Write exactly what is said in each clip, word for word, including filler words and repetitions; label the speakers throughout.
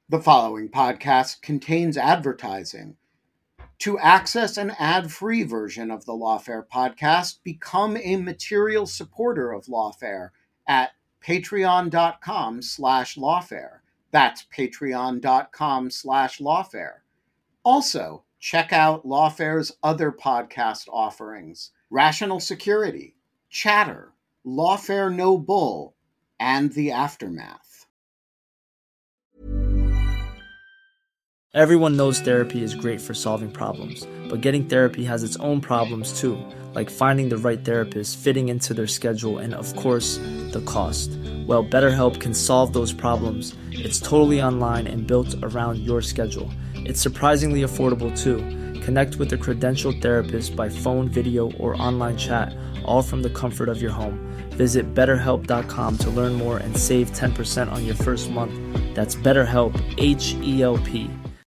Speaker 1: The following podcast contains advertising. To access an ad-free version of the Lawfare podcast, become a material supporter of Lawfare at patreon.com slash lawfare. That's patreon.com slash lawfare. Also, check out Lawfare's other podcast offerings: Rational Security, Chatter, Lawfare No Bull, and The Aftermath.
Speaker 2: Everyone knows therapy is great for solving problems, but getting therapy has its own problems too, like finding the right therapist, fitting into their schedule, and of course, the cost. Well, BetterHelp can solve those problems. It's totally online and built around your schedule. It's surprisingly affordable too. Connect with a credentialed therapist by phone, video, or online chat, all from the comfort of your home. Visit better help dot com to learn more and save ten percent on your first month. That's BetterHelp, H E L P.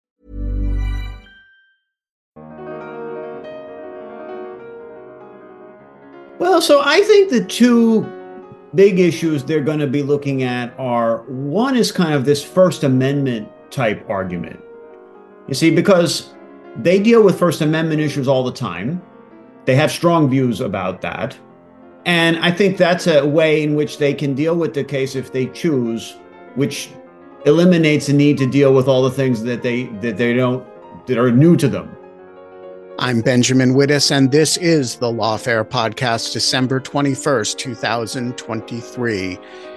Speaker 3: Well, so I think the two big issues they're going to be looking at are, one is kind of this First Amendment type argument. You see, because they deal with First Amendment issues all the time. They have strong views about that. And I think that's a way in which they can deal with the case if they choose, which eliminates the need to deal with all the things that they that they don't that are new to them.
Speaker 1: I'm Benjamin Wittes, and this is the Lawfare Podcast, December twenty-first, twenty twenty-three.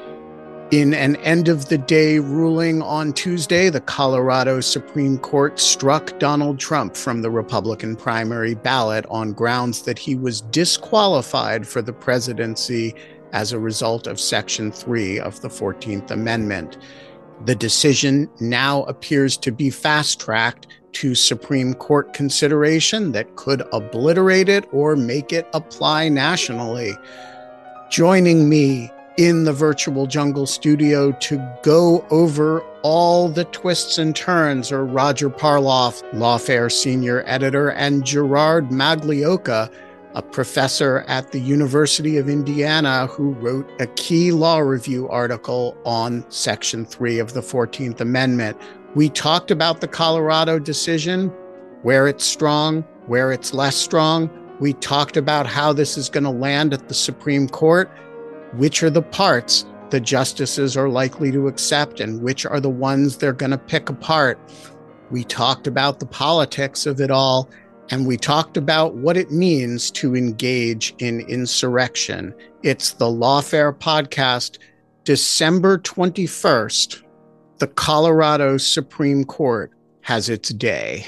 Speaker 1: In an end-of-the-day ruling on Tuesday, the Colorado Supreme Court struck Donald Trump from the Republican primary ballot on grounds that he was disqualified for the presidency as a result of Section three of the fourteenth Amendment. The decision now appears to be fast-tracked to Supreme Court consideration that could obliterate it or make it apply nationally. Joining me in the virtual jungle studio to go over all the twists and turns are Roger Parloff, Lawfare senior editor, and Gerard Maglioka, a professor at the University of Indiana who wrote a key law review article on Section three of the fourteenth Amendment. We talked about the Colorado decision, where it's strong, where it's less strong. We talked about how this is going to land at the Supreme Court, which are the parts the justices are likely to accept and which are the ones they're going to pick apart. We talked about the politics of it all, and we talked about what it means to engage in insurrection. It's the Lawfare Podcast, December twenty-first. The Colorado Supreme Court has its day.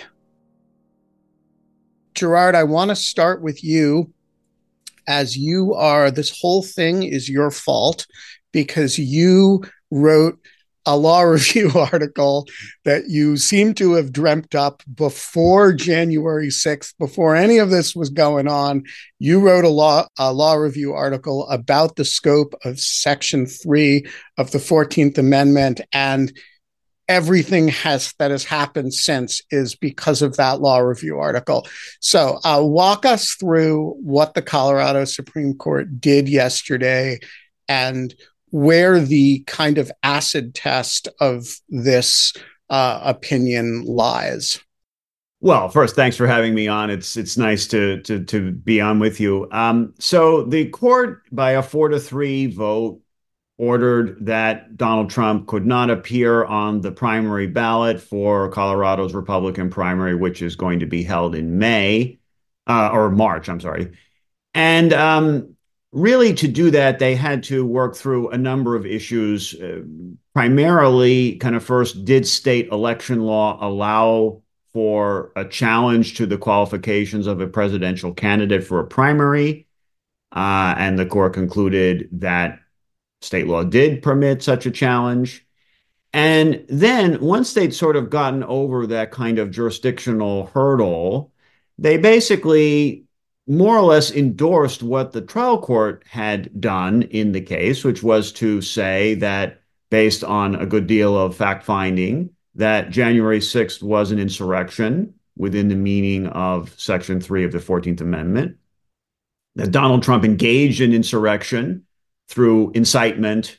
Speaker 1: Gerard, I want to start with you, as you are, this whole thing is your fault because you wrote a law review article that you seem to have dreamt up before January sixth, before any of this was going on. You wrote a law, a law review article about the scope of Section three of the fourteenth Amendment, and everything has that has happened since is because of that law review article. So uh, walk us through what the Colorado Supreme Court did yesterday and where the kind of acid test of this uh, opinion lies.
Speaker 3: Well, first, thanks for having me on. It's it's nice to to to be on with you. Um, so the court, by a four to three vote, ordered that Donald Trump could not appear on the primary ballot for Colorado's Republican primary, which is going to be held in May uh, or March. I'm sorry, and um, really, to do that, they had to work through a number of issues. Uh, primarily, kind of first, did state election law allow for a challenge to the qualifications of a presidential candidate for a primary? Uh, and the court concluded that state law did permit such a challenge. And then once they'd sort of gotten over that kind of jurisdictional hurdle, they basically more or less endorsed what the trial court had done in the case, which was to say that based on a good deal of fact-finding, that January sixth was an insurrection within the meaning of Section three of the fourteenth Amendment, that Donald Trump engaged in insurrection through incitement,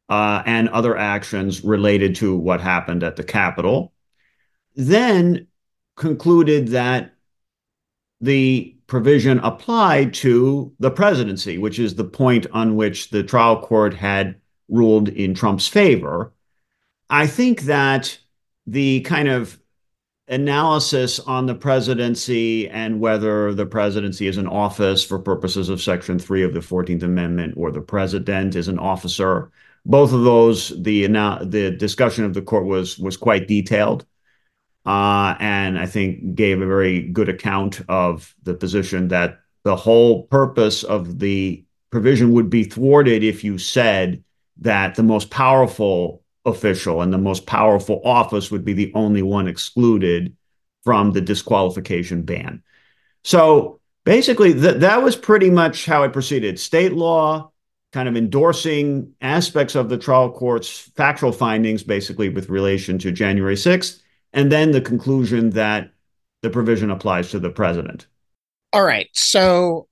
Speaker 3: uh, and other actions related to what happened at the Capitol. Then concluded that the provision applied to the presidency, which is the point on which the trial court had ruled in Trump's favor. I think that the kind of analysis on the presidency and whether the presidency is an office for purposes of Section three of the fourteenth Amendment or the president is an officer, both of those, the, the discussion of the court was, was quite detailed. Uh, and I think gave a very good account of the position that the whole purpose of the provision would be thwarted if you said that the most powerful official and the most powerful office would be the only one excluded from the disqualification ban. So basically, th- that was pretty much how it proceeded. State law kind of endorsing aspects of the trial court's factual findings, basically with relation to January sixth, and then the conclusion that the provision applies to the president.
Speaker 1: All right. So,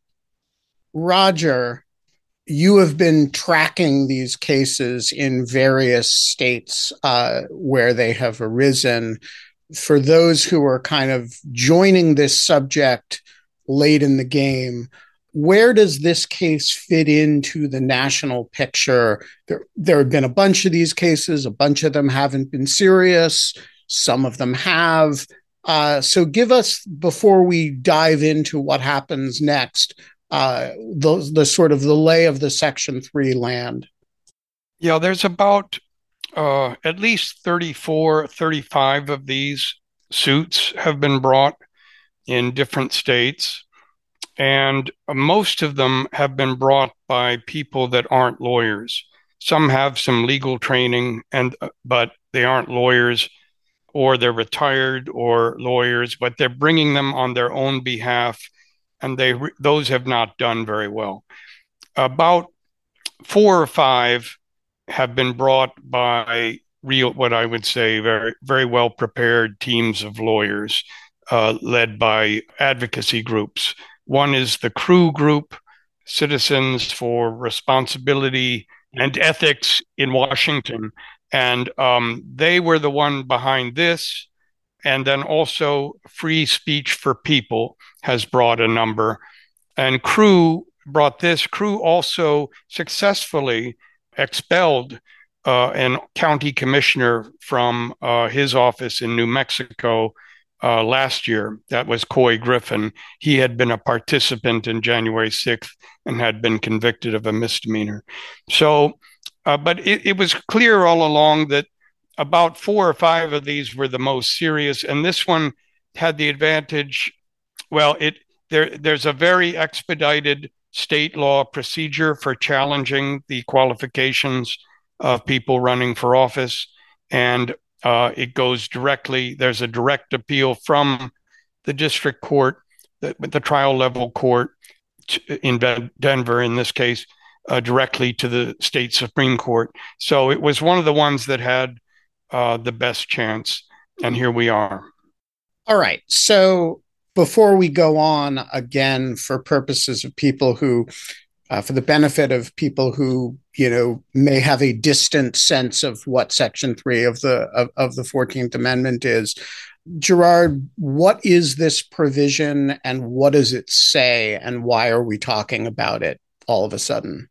Speaker 1: Roger, you have been tracking these cases in various states uh, where they have arisen. For those who are kind of joining this subject late in the game, where does this case fit into the national picture? There, there have been a bunch of these cases. A bunch of them haven't been serious. Some of them have. Uh, so give us, before we dive into what happens next, uh, the, the sort of the lay of the Section three land.
Speaker 4: Yeah, there's about uh, at least thirty-four, thirty-five of these suits have been brought in different states. And most of them have been brought by people that aren't lawyers. Some have some legal training, and but they aren't lawyers, or they're retired or lawyers, but they're bringing them on their own behalf, and they those have not done very well. About four or five have been brought by real, what I would say, very, very well prepared teams of lawyers, uh, led by advocacy groups. One is the CREW Group, Citizens for Responsibility and Ethics in Washington. And um, they were the one behind this. And then also Free Speech for People has brought a number. And CREW brought this. CREW also successfully expelled uh, a county commissioner from uh, his office in New Mexico uh, last year. That was Couy Griffin. He had been a participant in January sixth and had been convicted of a misdemeanor. So, uh, but it, it was clear all along that about four or five of these were the most serious. And this one had the advantage, well, it there there's a very expedited state law procedure for challenging the qualifications of people running for office. And uh, it goes directly, there's a direct appeal from the district court, the, the trial level court in Denver, in this case, uh, directly to the state Supreme Court. So it was one of the ones that had uh, the best chance. And here we are.
Speaker 1: All right. So before we go on, again, for purposes of people who, uh, for the benefit of people who, you know, may have a distant sense of what Section three of the of, of the fourteenth Amendment is, Gerard, what is this provision and what does it say and why are we talking about it all of a sudden?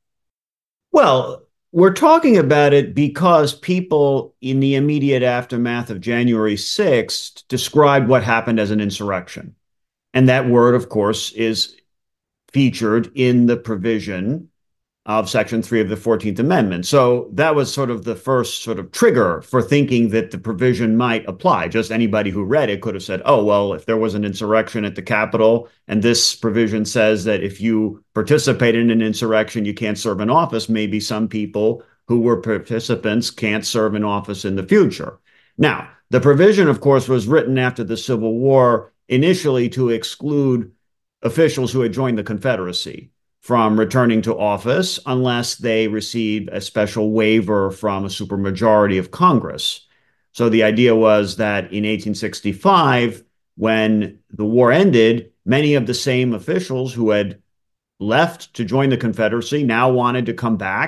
Speaker 3: Well, we're talking about it because people in the immediate aftermath of January sixth described what happened as an insurrection. And that word, of course, is featured in the provision of Section three of the fourteenth Amendment. So that was sort of the first sort of trigger for thinking that the provision might apply. Just anybody who read it could have said, oh, well, if there was an insurrection at the Capitol and this provision says that if you participate in an insurrection, you can't serve in office, maybe some people who were participants can't serve in office in the future. Now, the provision, of course, was written after the Civil War, initially to exclude officials who had joined the Confederacy from returning to office unless they received a special waiver from a supermajority of Congress. So the idea was that in eighteen sixty-five, when the war ended, many of the same officials who had left to join the Confederacy now wanted to come back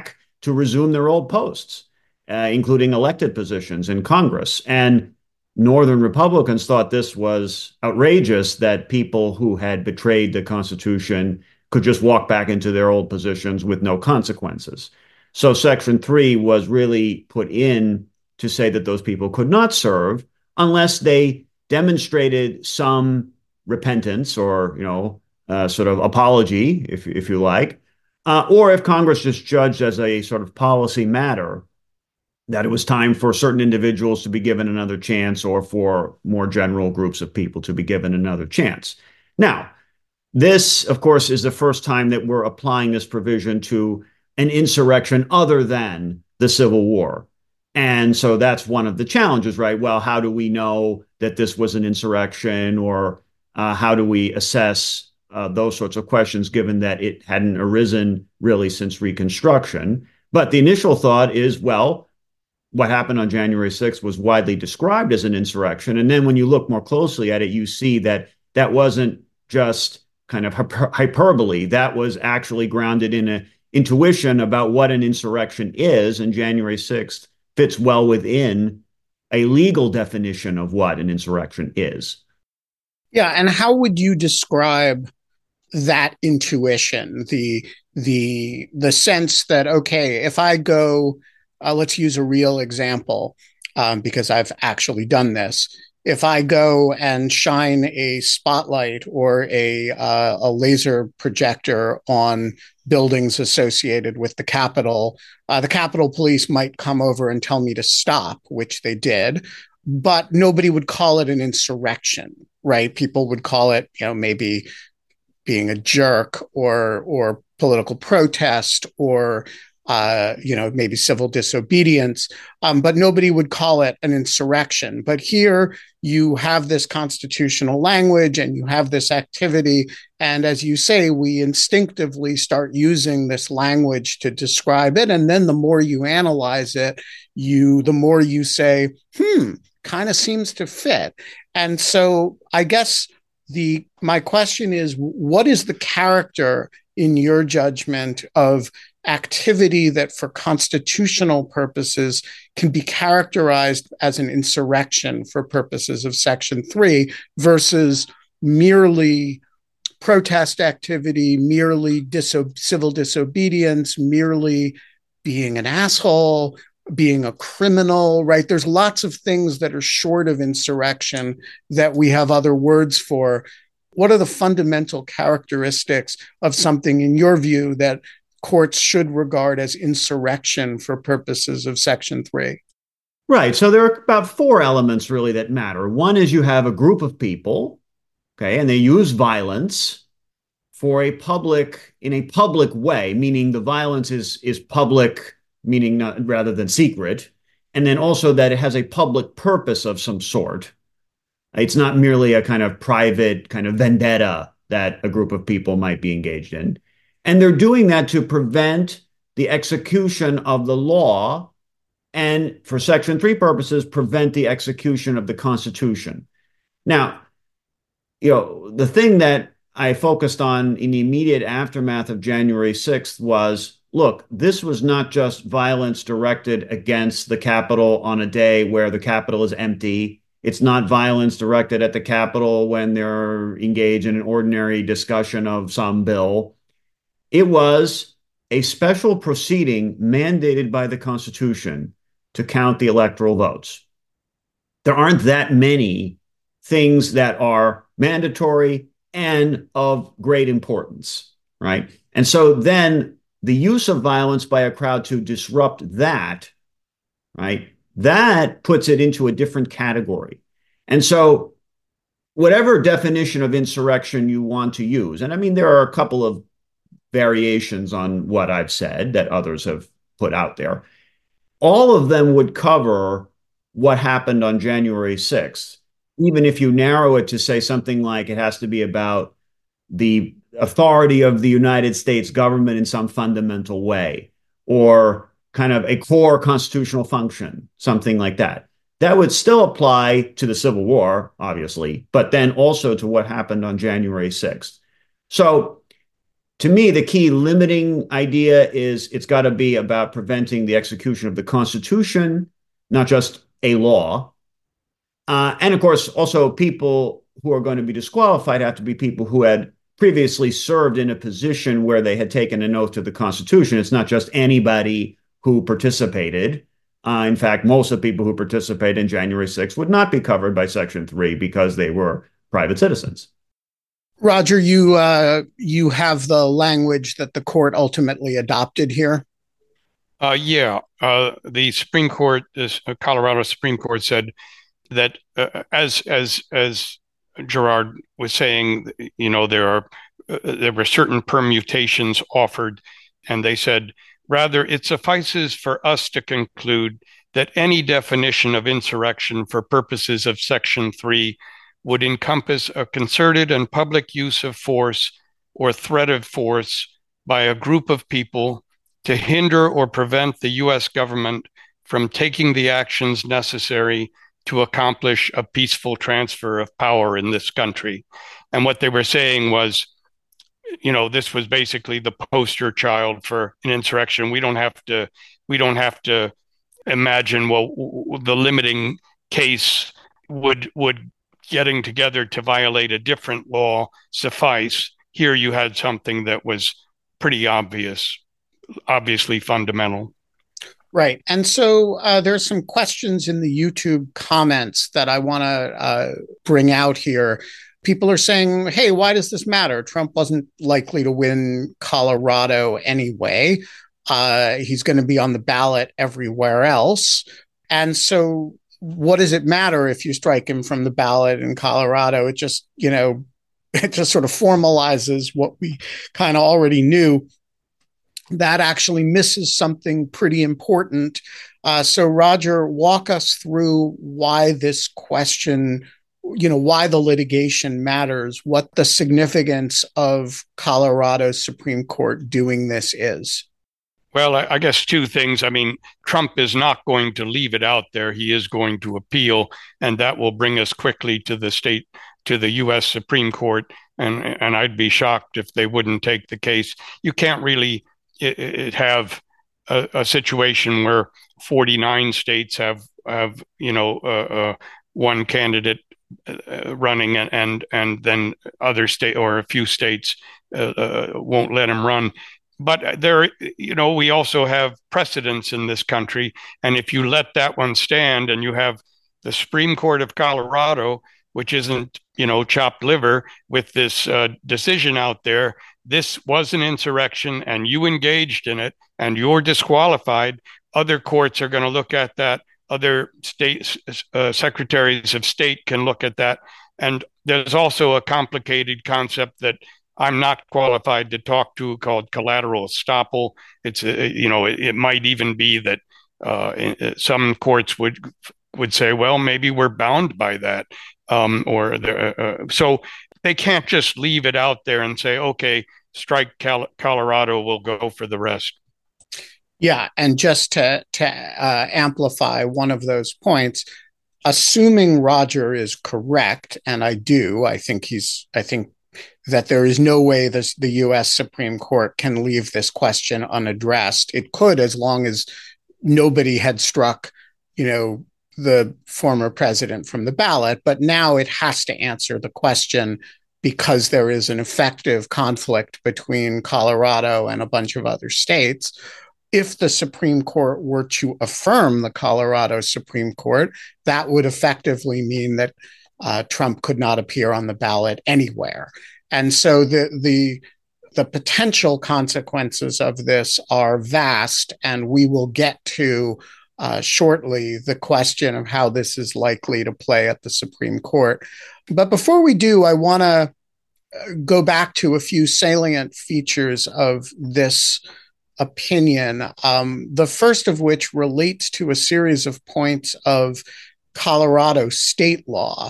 Speaker 3: to resume their old posts, uh, including elected positions in Congress. And Northern Republicans thought this was outrageous, that people who had betrayed the Constitution could just walk back into their old positions with no consequences. So Section three was really put in to say that those people could not serve unless they demonstrated some repentance or, you know, uh, sort of apology, if, if you like, uh, or if Congress just judged as a sort of policy matter that it was time for certain individuals to be given another chance, or for more general groups of people to be given another chance. Now, this, of course, is the first time that we're applying this provision to an insurrection other than the Civil War. And so that's one of the challenges, right? Well, how do we know that this was an insurrection, or uh, how do we assess uh, those sorts of questions, given that it hadn't arisen really since Reconstruction? But the initial thought is, well, what happened on January sixth was widely described as an insurrection. And then when you look more closely at it, you see that that wasn't just kind of hyper- hyperbole. That was actually grounded in an intuition about what an insurrection is. And January sixth fits well within a legal definition of what an insurrection is.
Speaker 1: Yeah. And how would you describe that intuition, the, the, the sense that, okay, if I go, Uh, let's use a real example, um, because I've actually done this. If I go and shine a spotlight or a uh, a laser projector on buildings associated with the Capitol, uh, the Capitol Police might come over and tell me to stop, which they did, but nobody would call it an insurrection, right? People would call it, you know, maybe being a jerk, or or political protest, or Uh, you know, maybe civil disobedience, um, but nobody would call it an insurrection. But here you have this constitutional language and you have this activity. And as you say, we instinctively start using this language to describe it. And then the more you analyze it, you, the more you say, hmm, kind of seems to fit. And so I guess the, my question is, what is the character in your judgment of activity that for constitutional purposes can be characterized as an insurrection for purposes of Section three versus merely protest activity, merely diso- civil disobedience, merely being an asshole, being a criminal, right? There's lots of things that are short of insurrection that we have other words for. What are the fundamental characteristics of something, in your view, that courts should regard as insurrection for purposes of Section three?
Speaker 3: Right. So there are about four elements really that matter. One is you have a group of people, okay, and they use violence for a public, in a public way, meaning the violence is, is public, meaning not, rather than secret, and then also that it has a public purpose of some sort. It's not merely a kind of private kind of vendetta that a group of people might be engaged in. And they're doing that to prevent the execution of the law, and for Section three purposes, prevent the execution of the Constitution. Now, you know, the thing that I focused on in the immediate aftermath of January sixth was, look, this was not just violence directed against the Capitol on a day where the Capitol is empty. It's not violence directed at the Capitol when they're engaged in an ordinary discussion of some bill. It was a special proceeding mandated by the Constitution to count the electoral votes. There aren't that many things that are mandatory and of great importance, right? And so then the use of violence by a crowd to disrupt that, right, that puts it into a different category. And so whatever definition of insurrection you want to use, and I mean, there are a couple of variations on what I've said that others have put out there, all of them would cover what happened on January sixth, even if you narrow it to say something like it has to be about the authority of the United States government in some fundamental way, or kind of a core constitutional function, something like that. That would still apply to the Civil War, obviously, but then also to what happened on January sixth. So To me, the key limiting idea is it's got to be about preventing the execution of the Constitution, not just a law. Uh, and of course, also people who are going to be disqualified have to be people who had previously served in a position where they had taken an oath to the Constitution. It's not just anybody who participated. Uh, in fact, most of the people who participated in January sixth would not be covered by Section three because they were private citizens.
Speaker 1: Roger, you uh, you have the language that the court ultimately adopted here.
Speaker 4: Uh, yeah, uh, the Supreme Court, the uh, Colorado Supreme Court, said that uh, as as as Gerard was saying, you know, there are uh, there were certain permutations offered, and they said rather it suffices for us to conclude that any definition of insurrection for purposes of Section three would encompass a concerted and public use of force or threat of force by a group of people to hinder or prevent the U S government from taking the actions necessary to accomplish a peaceful transfer of power in this country. And what they were saying was, you know, this was basically the poster child for an insurrection. We don't have to, we don't have to imagine, well, the limiting case would would getting together to violate a different law suffice. Here you had something that was pretty obvious, obviously fundamental.
Speaker 1: Right. And so uh, there's some questions in the YouTube comments that I want to uh, bring out here. People are saying, hey, why does this matter? Trump wasn't likely to win Colorado anyway. Uh, he's going to be on the ballot everywhere else. And so what does it matter if you strike him from the ballot in Colorado? It just, you know, it just sort of formalizes what we kind of already knew. That actually misses something pretty important. Uh, so, Roger, walk us through why this question, you know, why the litigation matters, what the significance of Colorado's Supreme Court doing this is.
Speaker 4: Well, I, I guess two things. I mean, Trump is not going to leave it out there. He is going to appeal, and that will bring us quickly to the state, to the U S Supreme Court. And, and I'd be shocked if they wouldn't take the case. You can't really it, it have a, a situation where forty-nine states have, have you know, uh, uh, one candidate uh, running and, and, and then other state or a few states uh, uh, won't let him run. But there, you know, we also have precedents in this country. And if you let that one stand and you have the Supreme Court of Colorado, which isn't, you know, chopped liver with this uh, decision out there, this was an insurrection and you engaged in it and you're disqualified. Other courts are going to look at that. Other state uh, secretaries of state can look at that. And there's also a complicated concept that I'm not qualified to talk to called collateral estoppel. It's, a, you know, it, it might even be that uh, some courts would would say, well, maybe we're bound by that. Um, or uh, so they can't just leave it out there and say, okay, strike Cal- Colorado, we'll go for the rest.
Speaker 1: Yeah. And just to, to uh, amplify one of those points, assuming Roger is correct, and I do, I think he's, I think that there is no way this, the U S Supreme Court can leave this question unaddressed. It could, as long as nobody had struck, you know, the former president from the ballot, but now it has to answer the question because there is an effective conflict between Colorado and a bunch of other states. If the Supreme Court were to affirm the Colorado Supreme Court, that would effectively mean that uh, Trump could not appear on the ballot anywhere. And so the the the potential consequences of this are vast, and we will get to uh, shortly the question of how this is likely to play at the Supreme Court. But before we do, I want to go back to a few salient features of this opinion, um, the first of which relates to a series of points of Colorado state law,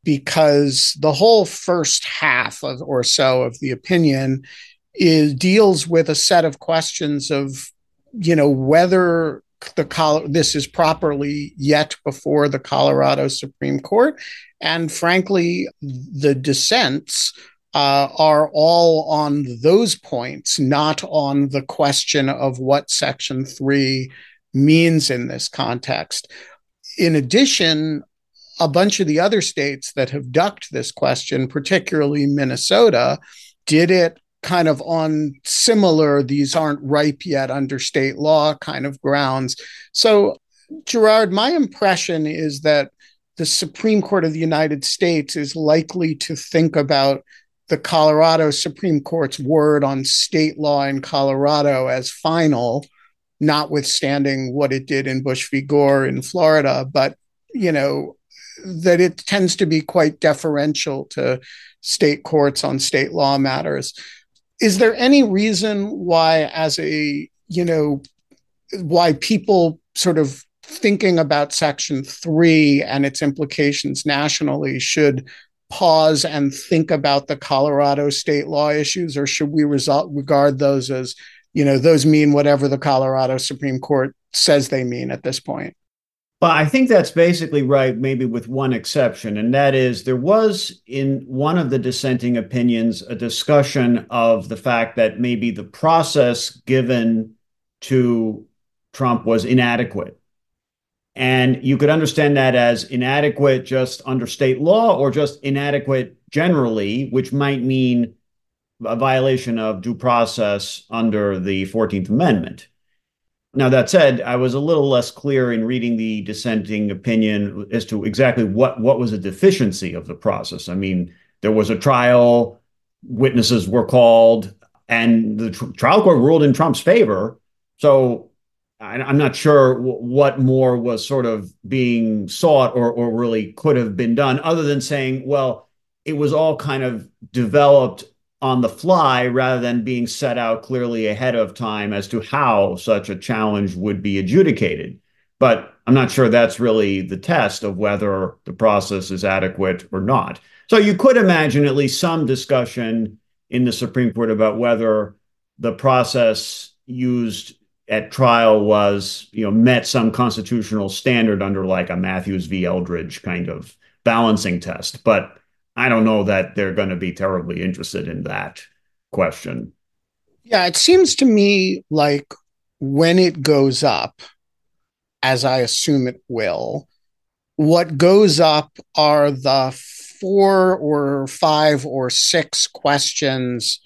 Speaker 1: because the whole first half of, or so of the opinion is deals with a set of questions of, you know, whether the Col- this is properly yet before the Colorado Supreme Court, and frankly, the dissents uh, are all on those points, not on the question of what Section three means in this context. In addition, a bunch of the other states that have ducked this question, particularly Minnesota, did it kind of on similar, these aren't ripe yet under state law kind of grounds. So, Gerard, my impression is that the Supreme Court of the United States is likely to think about the Colorado Supreme Court's word on state law in Colorado as final, notwithstanding what it did in Bush v. Gore in Florida, but, you know, that it tends to be quite deferential to state courts on state law matters. Is there any reason why, as a, you know, why people sort of thinking about Section three and its implications nationally should pause and think about the Colorado state law issues, or should we result, regard those as, you know, those mean whatever the Colorado Supreme Court says they mean at this point?
Speaker 3: Well, I think that's basically right, maybe with one exception, and that is there was in one of the dissenting opinions a discussion of the fact that maybe the process given to Trump was inadequate. And you could understand that as inadequate just under state law or just inadequate generally, which might mean a violation of due process under the fourteenth Amendment. Now, that said, I was a little less clear in reading the dissenting opinion as to exactly what, what was a deficiency of the process. I mean, there was a trial, witnesses were called, and the tr- trial court ruled in Trump's favor. So I, I'm not sure w- what more was sort of being sought or, or really could have been done, other than saying, well, it was all kind of developed on the fly rather than being set out clearly ahead of time as to how such a challenge would be adjudicated. But I'm not sure that's really the test of whether the process is adequate or not. So you could imagine at least some discussion in the Supreme Court about whether the process used at trial was, you know, met some constitutional standard under like a Matthews v. Eldridge kind of balancing test. But I don't know that they're going to be terribly interested in that question.
Speaker 1: Yeah, it seems to me like when it goes up, as I assume it will, what goes up are the four or five or six questions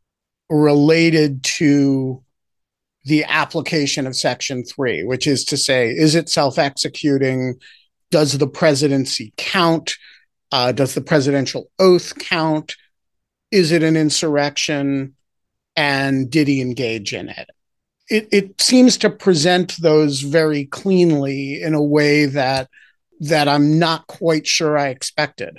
Speaker 1: related to the application of Section three, which is to say, is it self-executing? Does the presidency count? Uh, does the presidential oath count? Is it an insurrection? And did he engage in it? It, it seems to present those very cleanly in a way that that I'm not quite sure I expected.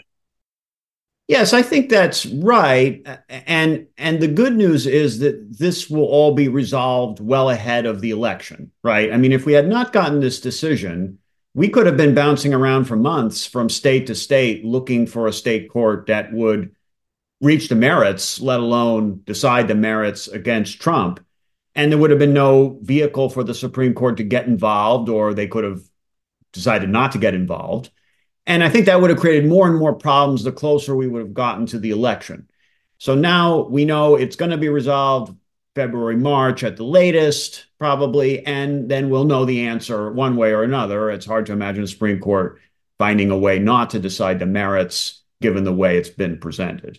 Speaker 3: Yes, I think that's right. And and the good news is that this will all be resolved well ahead of the election, right? I mean, if we had not gotten this decision, we could have been bouncing around for months from state to state looking for a state court that would reach the merits, let alone decide the merits against Trump. And there would have been no vehicle for the Supreme Court to get involved, or they could have decided not to get involved. And I think that would have created more and more problems the closer we would have gotten to the election. So now we know it's going to be resolved February, March at the latest, probably, and then we'll know the answer one way or another. It's hard to imagine the Supreme Court finding a way not to decide the merits, given the way it's been presented.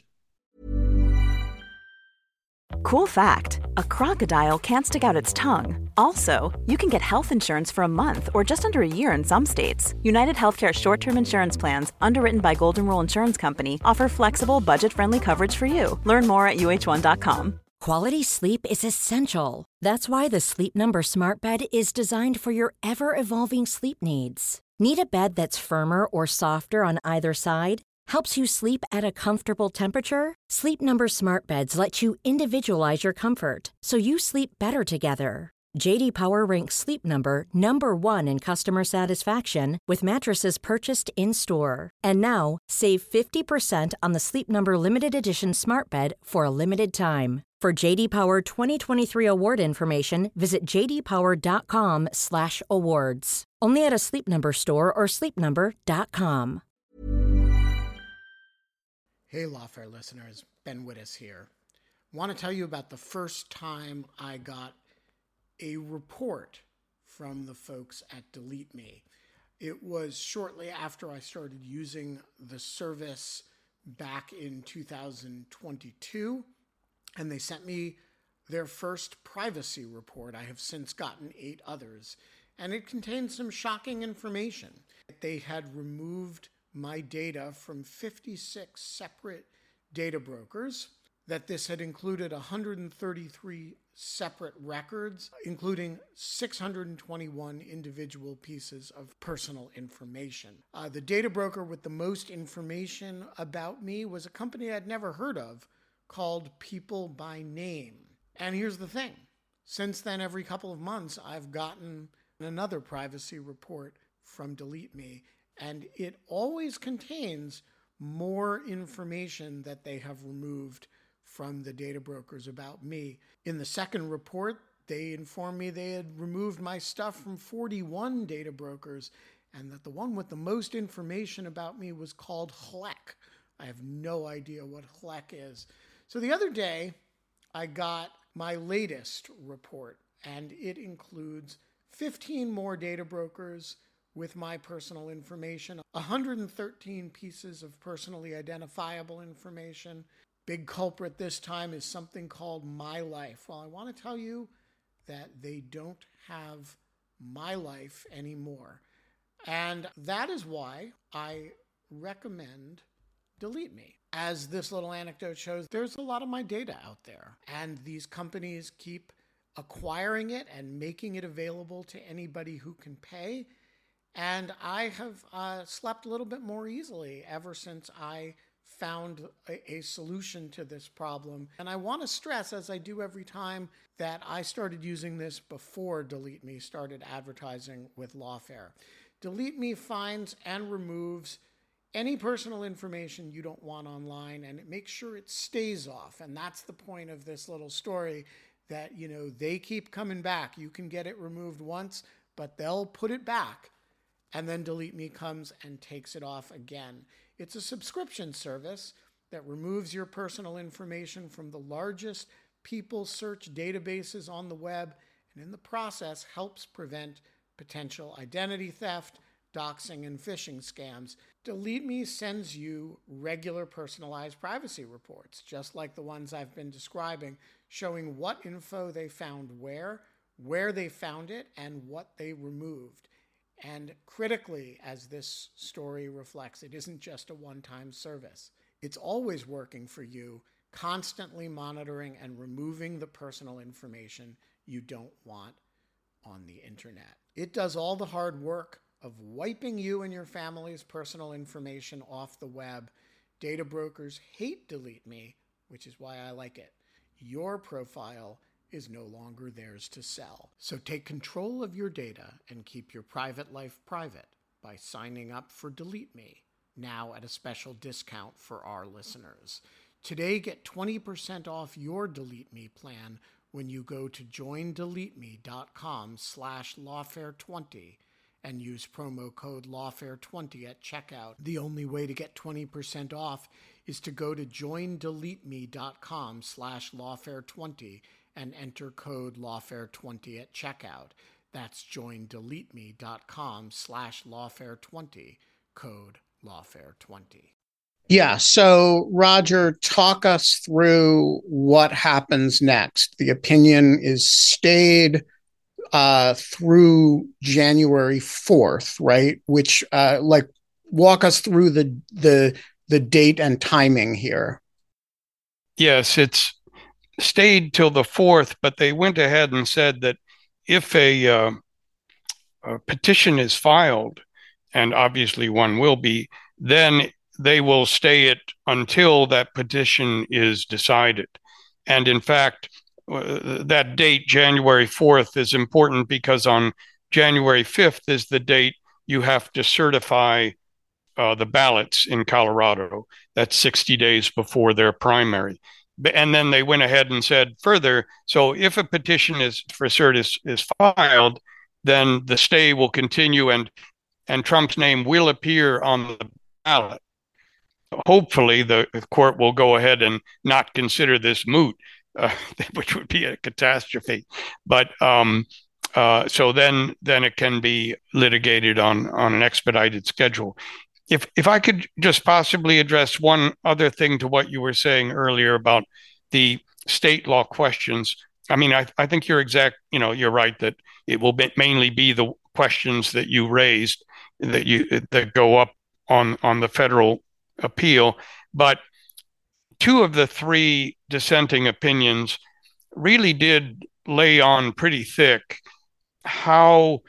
Speaker 5: Cool fact, a crocodile can't stick out its tongue. Also, you can get health insurance for a month or just under a year in some states. United Healthcare short-term insurance plans, underwritten by Golden Rule Insurance Company, offer flexible, budget-friendly coverage for you. Learn more at U H one dot com.
Speaker 6: Quality sleep is essential. That's why the Sleep Number Smart Bed is designed for your ever-evolving sleep needs. Need a bed that's firmer or softer on either side? Helps you sleep at a comfortable temperature? Sleep Number Smart Beds let you individualize your comfort, so you sleep better together. J D Power ranks Sleep Number number one in customer satisfaction with mattresses purchased in-store. And now, save fifty percent on the Sleep Number Limited Edition Smart Bed for a limited time. For J D Power twenty twenty-three award information, visit j d power dot com slash awards. Only at a Sleep Number store or sleep number dot com.
Speaker 1: Hey, Lawfare listeners, Ben Wittes here. I want to tell you about the first time I got a report from the folks at Delete Me. It was shortly after I started using the service back in two thousand twenty-two, and they sent me their first privacy report. I have since gotten eight others, and it contained some shocking information. They had removed my data from fifty-six separate data brokers, that this had included one hundred thirty-three separate records, including six hundred twenty-one individual pieces of personal information. Uh, the data broker with the most information about me was a company I'd never heard of called People by Name. And here's the thing. Since then, every couple of months, I've gotten another privacy report from Delete Me, and it always contains more information that they have removed from the data brokers about me. In the second report, they informed me they had removed my stuff from forty-one data brokers, and that the one with the most information about me was called H L E C. I have no idea what H L E C is. So the other day, I got my latest report, and it includes fifteen more data brokers with my personal information, one hundred thirteen pieces of personally identifiable information. Big culprit this time is something called My Life. Well, I want to tell you that they don't have My Life anymore. And that is why I recommend Delete Me. As this little anecdote shows, there's a lot of my data out there, and these companies keep acquiring it and making it available to anybody who can pay. And I have uh, slept a little bit more easily ever since I found a, a solution to this problem. And I want to stress, as I do every time, that I started using this before Delete Me started advertising with Lawfare. Delete Me finds and removes any personal information you don't want online, and it makes sure it stays off. And that's the point of this little story, that, you know, they keep coming back. You can get it removed once, but they'll put it back. And then Delete Me comes and takes it off again. It's a subscription service that removes your personal information from the largest people search databases on the web, and in the process helps prevent potential identity theft, doxing, and phishing scams. Delete Me sends you regular personalized privacy reports, just like the ones I've been describing, showing what info they found where, where they found it, and what they removed. And critically, as this story reflects, it isn't just a one-time service. It's always working for you, constantly monitoring and removing the personal information you don't want on the internet. It does all the hard work of wiping you and your family's personal information off the web. Data brokers hate Delete Me, which is why I like it. Your profile is no longer theirs to sell. So take control of your data and keep your private life private by signing up for Delete Me, now at a special discount for our listeners. Today, get twenty percent off your Delete Me plan when you go to joindeleteme.com slash lawfare20 and use promo code lawfare twenty at checkout. The only way to get twenty percent off is to go to joindeleteme.com slash lawfare20 and enter code lawfare twenty at checkout. That's joindeleteme.com slash lawfare20, code lawfare twenty. Yeah, so Roger, talk us through what happens next. The opinion is stayed uh, through January fourth, right? Which, uh, like, walk us through the the the date and timing here.
Speaker 4: Yes, it's stayed till the fourth, but they went ahead and said that if a, uh, a petition is filed, and obviously one will be, then they will stay it until that petition is decided. And in fact, uh, that date, January fourth, is important because on January fifth is the date you have to certify uh, the ballots in Colorado. That's sixty days before their primary. And then they went ahead and said further, so if a petition is for cert is, is filed, then the stay will continue and, and Trump's name will appear on the ballot. hopefully the court will go ahead and not consider this moot, uh, which would be a catastrophe. But um, uh, so then then it can be litigated on on an expedited schedule. If if I could just possibly address one other thing to what you were saying earlier about the state law questions. I mean, I, I think you're exact, you know, you're right that it will be, mainly be the questions that you raised that you that go up on on the federal appeal. But two of the three dissenting opinions really did lay on pretty thick how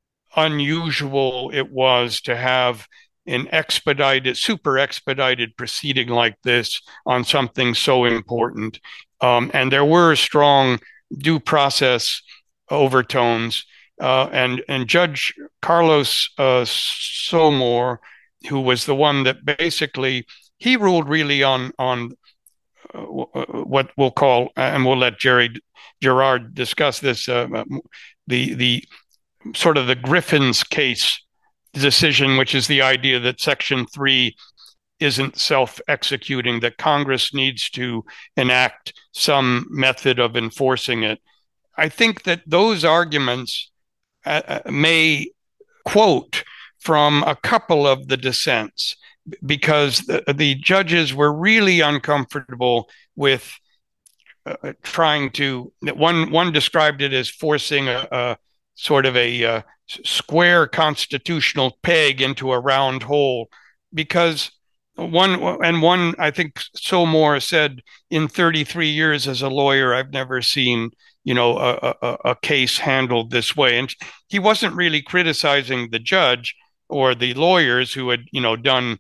Speaker 4: unusual it was to have an expedited, super expedited proceeding like this on something so important. Um, and there were strong due process overtones. Uh, and, and Judge Carlos uh, Somore, who was the one that basically, he ruled really on, on uh, what we'll call, and we'll let Jerry Gerard discuss this, uh, the, the sort of the Griffin's case decision, which is the idea that Section three isn't self-executing, that Congress needs to enact some method of enforcing it. I think that those arguments uh, may quote from a couple of the dissents, because the, the judges were really uncomfortable with uh, trying to, one, one described it as forcing a, a sort of a uh, square constitutional peg into a round hole, because one and one, I think Somore said, in thirty-three years as a lawyer, I've never seen, you know, a, a, a case handled this way. And he wasn't really criticizing the judge or the lawyers who had, you know, done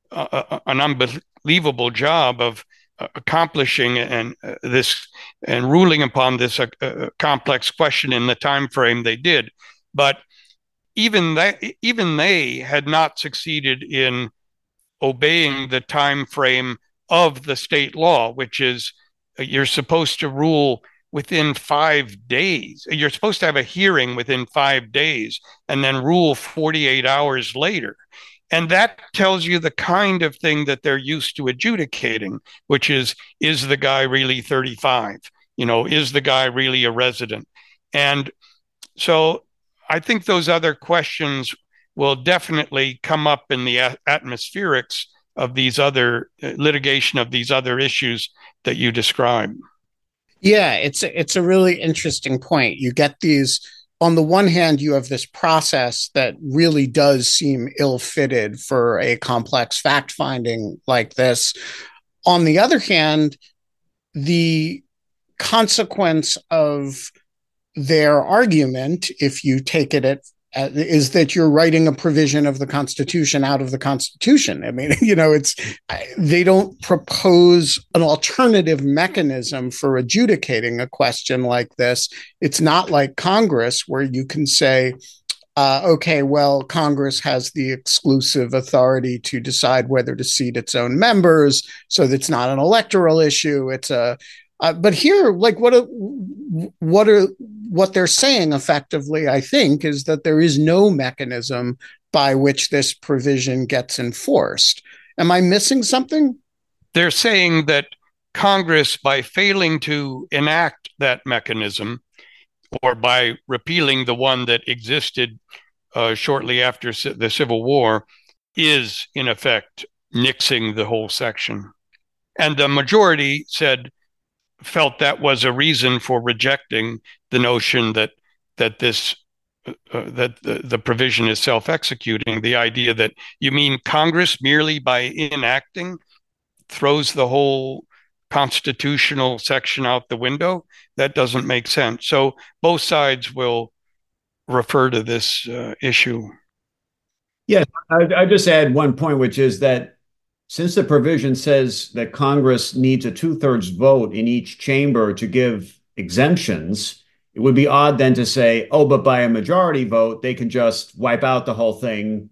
Speaker 4: a, a, an unbelievable job of uh, accomplishing and uh, this and ruling upon this uh, uh, complex question in the time frame they did. But even that, even they had not succeeded in obeying the time frame of the state law, which is uh, you're supposed to rule within five days. You're supposed to have a hearing within five days and then rule forty-eight hours later. And that tells you the kind of thing that they're used to adjudicating, which is, is the guy really thirty-five? You know, is the guy really a resident? And so I think those other questions will definitely come up in the atmospherics of these other uh, litigation of these other issues that you described.
Speaker 1: Yeah, it's a, it's a really interesting point. You get these, on the one hand, you have this process that really does seem ill-fitted for a complex fact-finding like this. On the other hand, the consequence of their argument, if you take it at Uh, is that you're writing a provision of the Constitution out of the Constitution. I mean, you know, it's they don't propose an alternative mechanism for adjudicating a question like this. It's not like Congress, where you can say, uh, okay, well, Congress has the exclusive authority to decide whether to seat its own members, so that's not an electoral issue. It's a Uh, but here, like, what, a, what are what they're saying effectively, I think, is that there is no mechanism by which this provision gets enforced. Am I missing something?
Speaker 4: They're saying that Congress, by failing to enact that mechanism, or by repealing the one that existed uh, shortly after the Civil War, is in effect nixing the whole section. And the majority said, felt that was a reason for rejecting the notion that that this uh, that the, the provision is self-executing. The idea that you mean Congress merely by enacting throws the whole constitutional section out the window? That doesn't make sense. So both sides will refer to this uh, issue.
Speaker 3: Yes, I, I just add one point, which is that since the provision says that Congress needs a two-thirds vote in each chamber to give exemptions, it would be odd then to say, oh, but by a majority vote, they can just wipe out the whole thing.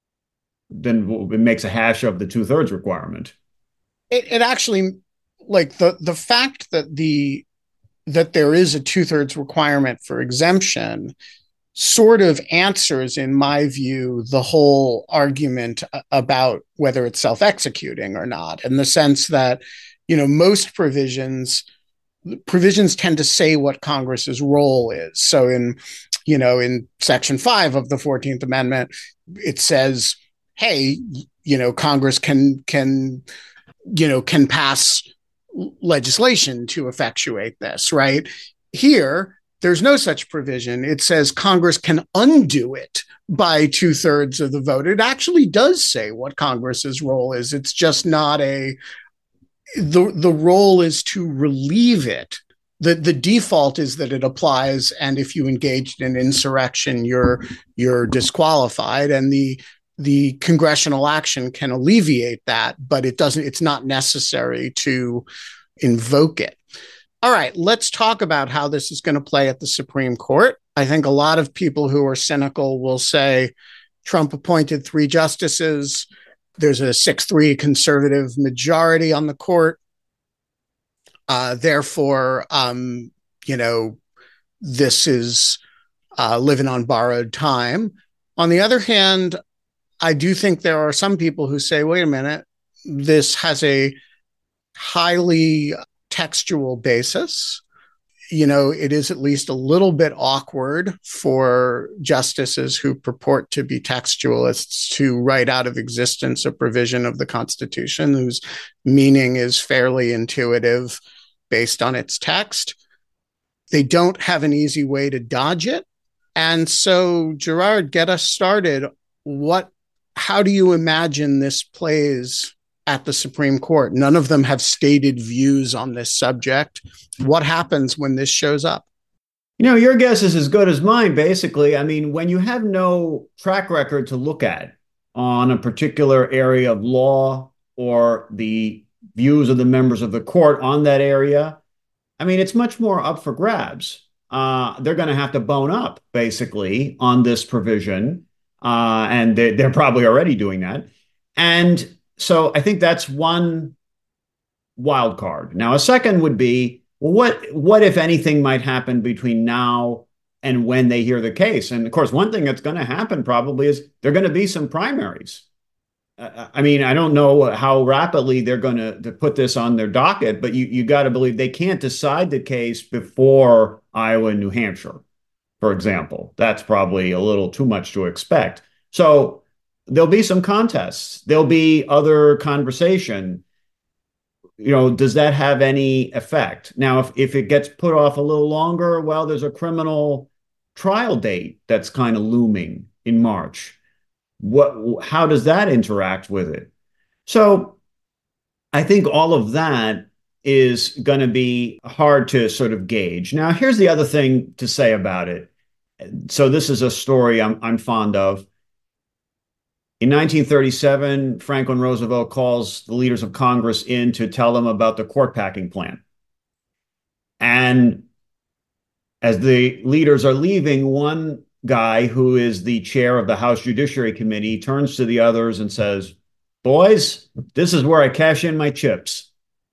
Speaker 3: Then it makes a hash of the two-thirds requirement.
Speaker 1: It, it actually, like the the fact that the that there is a two-thirds requirement for exemption sort of answers, in my view, the whole argument about whether it's self-executing or not, in the sense that, you know, most provisions provisions tend to say what Congress's role is. So in, you know, in Section five of the fourteenth Amendment, it says, hey, you know, Congress can can, you know, can pass legislation to effectuate this, right? Here, there's no such provision. It says Congress can undo it by two thirds of the vote. It actually does say what Congress's role is. It's just not a, the, the role is to relieve it. The, the default is that it applies, and if you engaged in insurrection, you're, you're disqualified. And the, the congressional action can alleviate that, but it doesn't, it's not necessary to invoke it. All right, let's talk about how this is going to play at the Supreme Court. I think a lot of people who are cynical will say Trump appointed three justices. There's a six three conservative majority on the court. Uh, therefore, um, you know, this is uh, living on borrowed time. On the other hand, I do think there are some people who say, wait a minute, this has a highly textual basis. You know, it is at least a little bit awkward for justices who purport to be textualists to write out of existence a provision of the Constitution whose meaning is fairly intuitive based on its text. They don't have an easy way to dodge it. And so, Gerard, get us started. What, how do you imagine this plays at the Supreme Court? None of them have stated views on this subject. What happens when this shows up?
Speaker 3: You know, your guess is as good as mine, basically. I mean, when you have no track record to look at on a particular area of law or the views of the members of the court on that area, I mean, it's much more up for grabs. Uh, they're going to have to bone up, basically, on this provision. Uh, and they, they're probably already doing that. And so I think that's one wild card. Now, a second would be, well, what, what, if anything, might happen between now and when they hear the case? And of course, one thing that's going to happen probably is there are going to be some primaries. Uh, I mean, I don't know how rapidly they're going to, to put this on their docket, but you, you got to believe they can't decide the case before Iowa and New Hampshire, for example. That's probably a little too much to expect. So there'll be some contests. There'll be other conversation. You know, does that have any effect? Now, if, if it gets put off a little longer, well, there's a criminal trial date that's kind of looming in March. What, how does that interact with it? So I think all of that is going to be hard to sort of gauge. Now, here's the other thing to say about it. So this is a story I'm, I'm fond of. In nineteen thirty-seven, Franklin Roosevelt calls the leaders of Congress in to tell them about the court packing plan. And as the leaders are leaving, one guy who is the chair of the House Judiciary Committee turns to the others and says, boys, this is where I cash in my chips.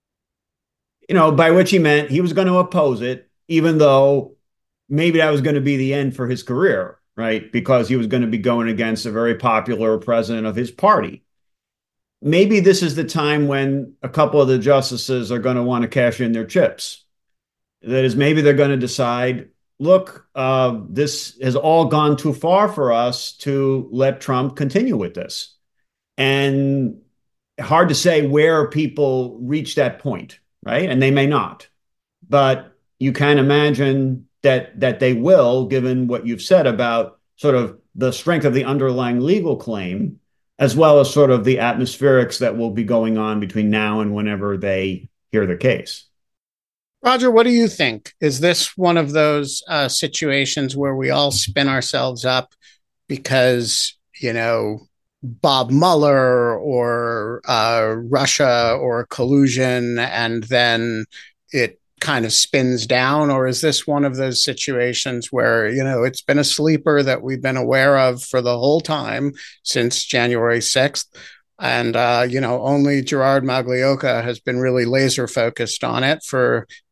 Speaker 3: You know, by which he meant he was going to oppose it, even though maybe that was going to be the end for his career. Right? Because he was going to be going against a very popular president of his party. Maybe this is the time when a couple of the justices are going to want to cash in their chips. That is, maybe they're going to decide, look, uh, this has all gone too far for us to let Trump continue with this. And hard to say where people reach that point, right? And they may not. But you can imagine that that they will, given what you've said about sort of the strength of the underlying legal claim, as well as sort of the atmospherics that will be going on between now and whenever they hear the case.
Speaker 1: Roger, what do you think? Is this one of those uh, situations where we all spin ourselves up because, you know, Bob Mueller or uh, Russia or collusion, and then it kind of spins down? Or is this one of those situations where, you know, it's been a sleeper that we've been aware of for the whole time since January sixth? And, uh, you know, only Gerard Maglioka has been really laser focused on it for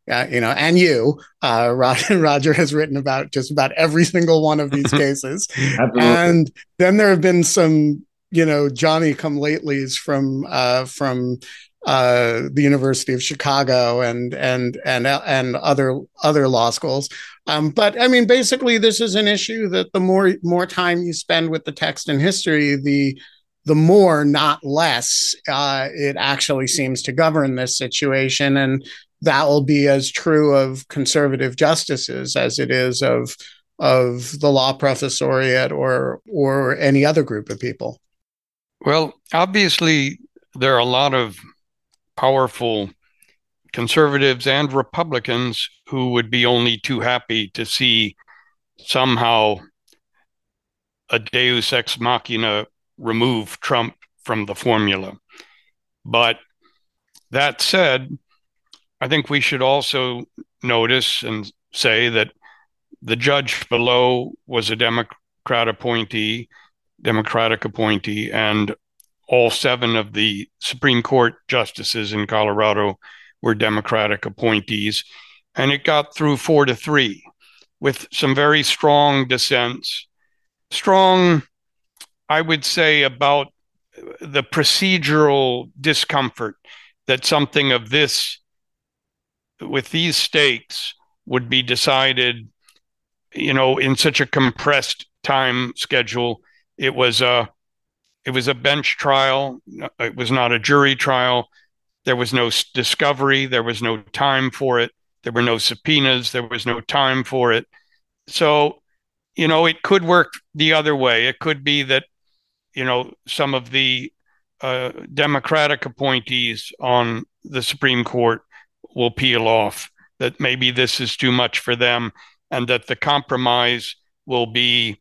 Speaker 1: uh, you know, and you, uh, Roger, Roger has written about just about every single one of these cases. And then there have been some, you know, Johnny come latelys from uh, from uh, the University of Chicago and and and and other other law schools. Um, but I mean, basically, this is an issue that the more more time you spend with the text and history, the the more, not less, uh, it actually seems to govern this situation, and that will be as true of conservative justices as it is of of the law professoriate or or any other group of people.
Speaker 4: Well, obviously, there are a lot of powerful conservatives and Republicans who would be only too happy to see somehow a deus ex machina remove Trump from the formula. But that said, I think we should also notice and say that the judge below was a Democrat appointee, Democratic appointee, and all seven of the Supreme Court justices in Colorado were Democratic appointees. And it got through four to three with some very strong dissents. Strong, I would say, about the procedural discomfort that something of this, with these stakes, would be decided, you know, in such a compressed time schedule. It was a, it was a bench trial. It was not a jury trial. There was no discovery. There was no time for it. There were no subpoenas. There was no time for it. So, you know, it could work the other way. It could be that, you know, some of the uh, Democratic appointees on the Supreme Court will peel off, that maybe this is too much for them, and that the compromise will be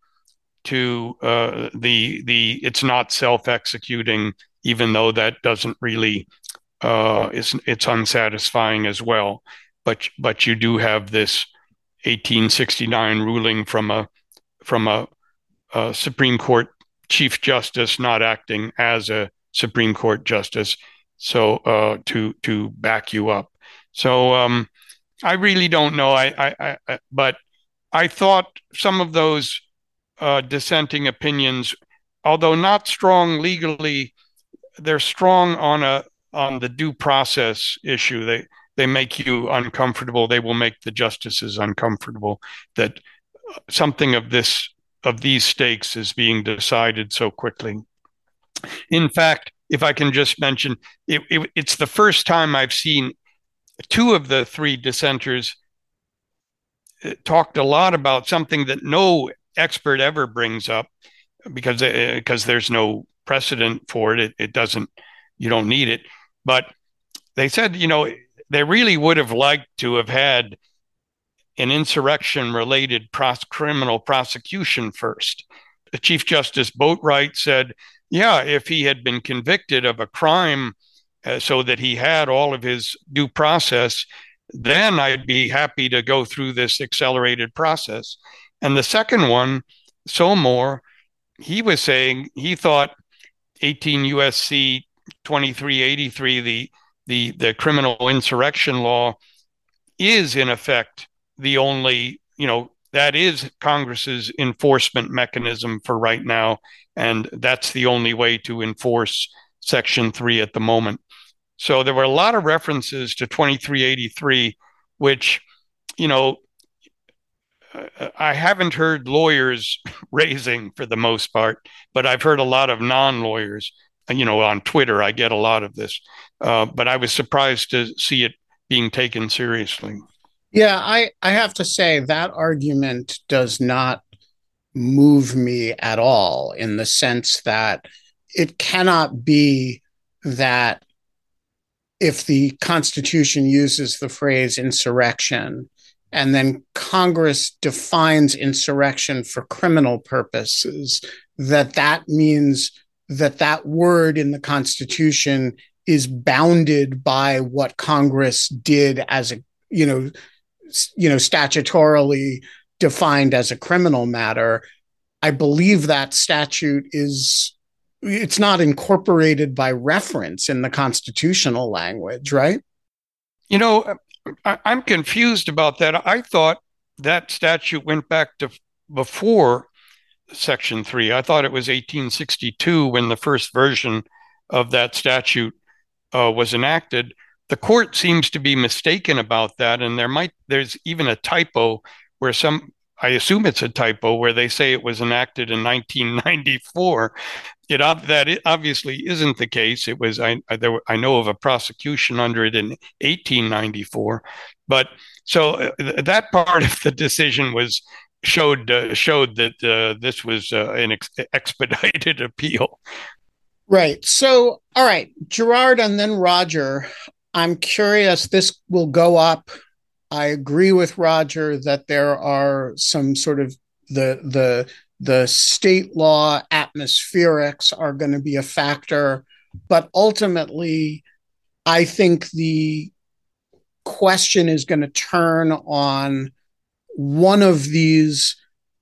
Speaker 4: to uh, the the it's not self-executing, even though that doesn't really uh, it's it's unsatisfying as well. But but you do have this eighteen sixty-nine ruling from a from a, a Supreme Court Chief Justice not acting as a Supreme Court justice, so uh, to to back you up. So um, I really don't know. I, I, I but I thought some of those uh, dissenting opinions, although not strong legally, they're strong on a on the due process issue. They they make you uncomfortable. They will make the justices uncomfortable that something of this of these stakes is being decided so quickly. In fact, if I can just mention, it, it, it's the first time I've seen two of the three dissenters talked a lot about something that no expert ever brings up, because because there's no precedent for it. It, it doesn't, you don't need it. But they said, you know, they really would have liked to have had an insurrection-related pros- criminal prosecution first. The Chief Justice Boatwright said, yeah, if he had been convicted of a crime uh, so that he had all of his due process, then I'd be happy to go through this accelerated process. And the second one, Somore, he was saying he thought eighteen U S C twenty-three eighty-three, the, the, the criminal insurrection law, is in effect the only, you know, that is Congress's enforcement mechanism for right now. And that's the only way to enforce Section three at the moment. So there were a lot of references to twenty-three eighty-three, which, you know, I haven't heard lawyers raising for the most part, but I've heard a lot of non-lawyers, you know, on Twitter. I get a lot of this, uh, but I was surprised to see it being taken seriously.
Speaker 1: Yeah, I, I have to say that argument does not move me at all, in the sense that it cannot be that if the Constitution uses the phrase insurrection and then Congress defines insurrection for criminal purposes, that that means that that word in the Constitution is bounded by what Congress did as a, you know, you know, statutorily defined as a criminal matter. I believe that statute is, it's not incorporated by reference in the constitutional language, right?
Speaker 4: You know, I, I'm confused about that. I thought that statute went back to before Section three. I thought it was eighteen sixty-two when the first version of that statute uh, was enacted. The court seems to be mistaken about that, and there might there's even a typo where some I assume it's a typo where they say it was enacted in nineteen ninety-four. It that it obviously isn't the case. It was I I, there, I know of a prosecution under it in eighteen ninety-four, but so uh, that part of the decision was showed uh, showed that uh, this was uh, an ex- expedited appeal.
Speaker 1: Right. So, all right, Gerard and then Roger. I'm curious. This will go up. I agree with Roger that there are some sort of the the the state law atmospherics are going to be a factor, but ultimately, I think the question is going to turn on one of these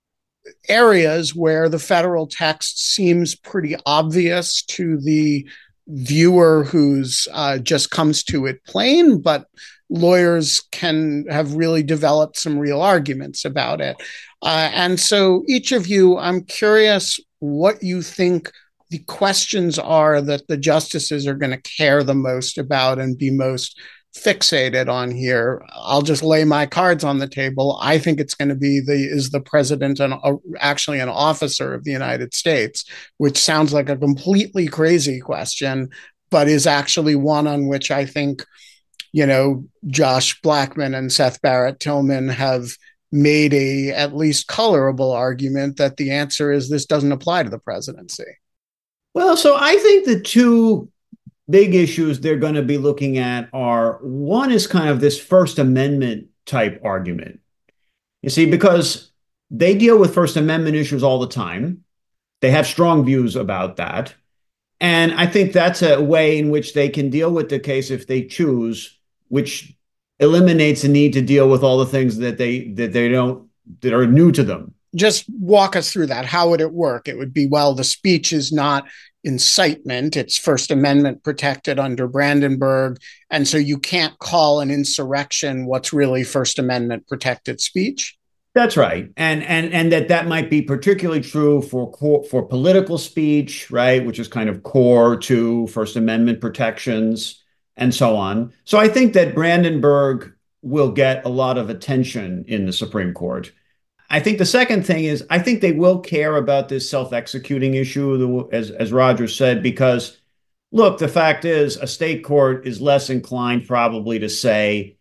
Speaker 1: areas where the federal text seems pretty obvious to the viewer who's uh, just comes to it plain, but lawyers can have really developed some real arguments about it. Uh, and so each of you, I'm curious what you think the questions are that the justices are going to care the most about and be most fixated on here. I'll just lay my cards on the table. I think it's going to be the is the president an, uh, actually an officer of the United States, which sounds like a completely crazy question, but is actually one on which I think, you know, Josh Blackman and Seth Barrett Tillman have made a at least colorable argument that the answer is this doesn't apply to the presidency.
Speaker 3: Well, so I think the two big issues they're going to be looking at are, one is kind of this First Amendment type argument. You see, because they deal with First Amendment issues all the time. They have strong views about that. And I think that's a way in which they can deal with the case if they choose, which eliminates the need to deal with all the things that they that they don't that are new to them.
Speaker 1: Just walk us through that. How would it work? It would be, well, the speech is not incitement. It's First Amendment protected under Brandenburg. And so you can't call an insurrection what's really First Amendment protected speech.
Speaker 3: That's right. And and and that that might be particularly true for for political speech, right, which is kind of core to First Amendment protections and so on. So I think that Brandenburg will get a lot of attention in the Supreme Court. I think the second thing is, I think they will care about this self-executing issue, as, as Roger said, because, look, the fact is a state court is less inclined probably to say,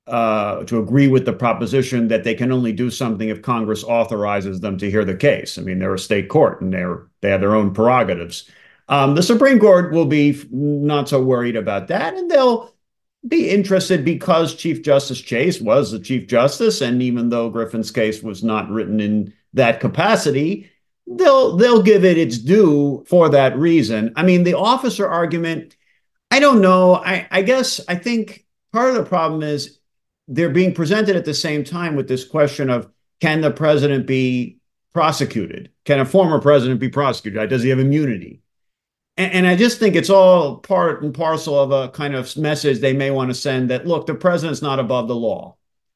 Speaker 3: uh, to agree with the proposition that they can only do something if Congress authorizes them to hear the case. I mean, they're a state court and they're they have their own prerogatives. Um, the Supreme Court will be not so worried about that, and they'll be interested because Chief Justice Chase was the Chief Justice, and even though Griffin's case was not written in that capacity, they'll they'll give it its due for that reason. I mean, the officer argument, I don't know. I, I guess I think part of the problem is they're being presented at the same time with this question of, can the president be prosecuted? Can a former president be prosecuted? Does he have immunity? And I just think it's all part and parcel of a kind of message they may want to send that, look, the president's not above the law.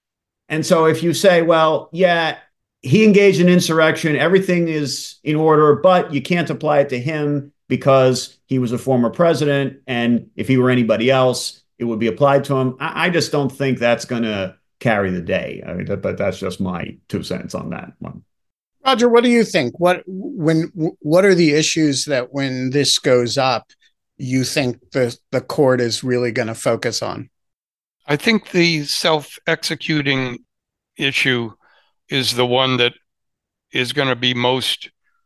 Speaker 3: And so if you say, well, yeah, he engaged in insurrection, everything is in order, but you can't apply it to him because he was a former president. And if he were anybody else, it would be applied to him. I, I just don't think that's going to carry the day. I mean, that, but that's just my two cents on that one.
Speaker 1: Roger, what do you think? What when what are the issues that when this goes up, you think the, the court is really going to focus on?
Speaker 4: I think the self-executing issue is the one that is going to be most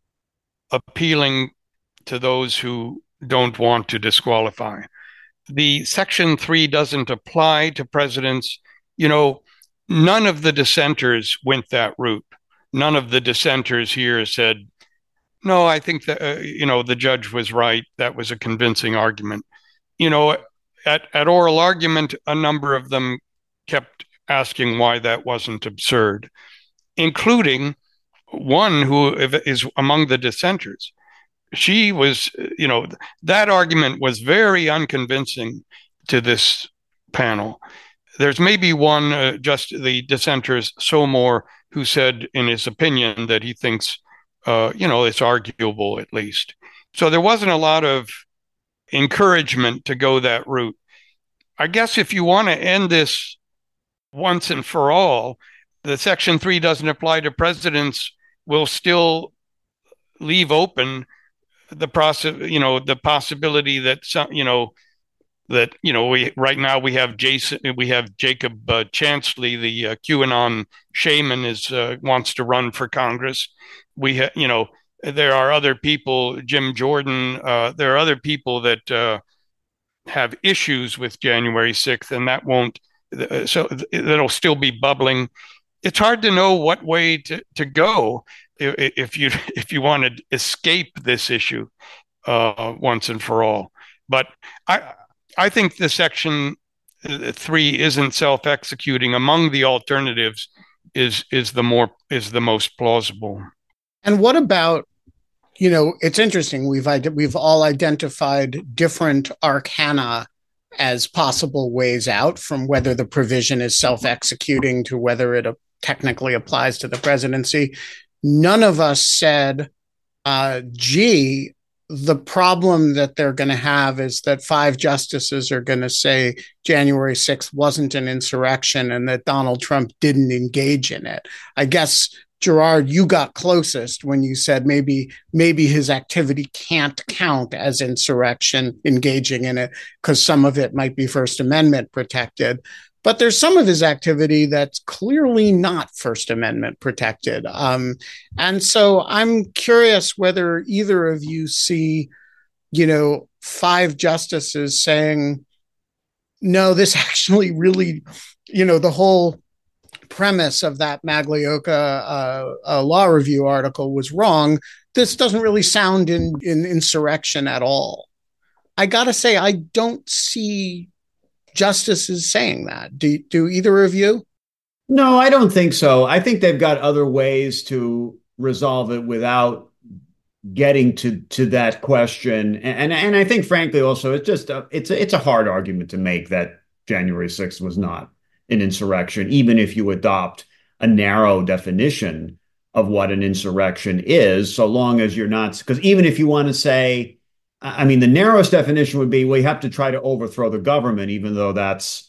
Speaker 4: appealing to those who don't want to disqualify. The Section three doesn't apply to presidents. You know, none of the dissenters went that route. None of the dissenters here said, no, I think that, uh, you know, the judge was right. That was a convincing argument. You know, at, at oral argument, a number of them kept asking why that wasn't absurd, including one who is among the dissenters. She was, you know, that argument was very unconvincing to this panel. there's maybe one, uh, just the dissenters, Somore, who said in his opinion that he thinks, uh, you know, it's arguable at least. So there wasn't a lot of encouragement to go that route. I guess if you want to end this once and for all, the Section three doesn't apply to presidents will still leave open the process, you know, the possibility that some, you know, that, you know, we right now we have Jason, we have Jacob uh, Chansley, the uh, QAnon shaman, is uh, wants to run for Congress. We, ha- you know, there are other people, Jim Jordan. Uh, there are other people that uh, have issues with January sixth, and that won't. Uh, so that'll still be bubbling. It's hard to know what way to, to go if you if you want to escape this issue uh, once and for all. But I. I think the Section three isn't self-executing. Among the alternatives is is the more is the most plausible.
Speaker 1: And what about, you know, it's interesting. We've we've all identified different arcana as possible ways out, from whether the provision is self-executing to whether it technically applies to the presidency. None of us said, uh, gee, the problem that they're going to have is that five justices are going to say January sixth wasn't an insurrection and that Donald Trump didn't engage in it. I guess, Gerard, you got closest when you said maybe maybe his activity can't count as insurrection, engaging in it, because some of it might be First Amendment protected. But there's some of his activity that's clearly not First Amendment protected. Um, and so I'm curious whether either of you see, you know, five justices saying, no, this actually really, you know, the whole premise of that Maglioka uh, uh, Law Review article was wrong. This doesn't really sound in, in insurrection at all. I got to say, I don't see justices saying that. Do, do either of you?
Speaker 3: No, I don't think so. I think they've got other ways to resolve it without getting to to that question. And and, and I think, frankly, also it's just a, it's a, it's a hard argument to make that January sixth was not an insurrection, even if you adopt a narrow definition of what an insurrection is, so long as you're not, because even if you want to say, I mean, the narrowest definition would be, well, you have to try to overthrow the government, even though that's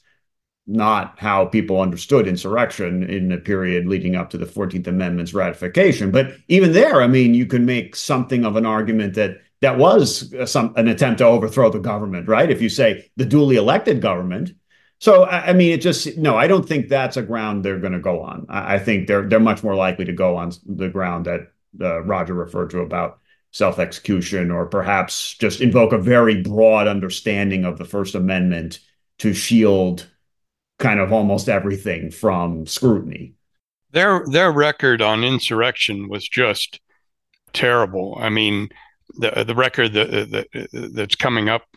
Speaker 3: not how people understood insurrection in the period leading up to the fourteenth Amendment's ratification. But even there, I mean, you can make something of an argument that that was some an attempt to overthrow the government, right? If you say the duly elected government. So, I mean, it just, no, I don't think that's a ground they're going to go on. I think they're they're much more likely to go on the ground that uh, Roger referred to about self-execution, or perhaps just invoke a very broad understanding of the First Amendment to shield kind of almost everything from scrutiny.
Speaker 4: Their their record on insurrection was just terrible. I mean, the the record that, that that's coming up,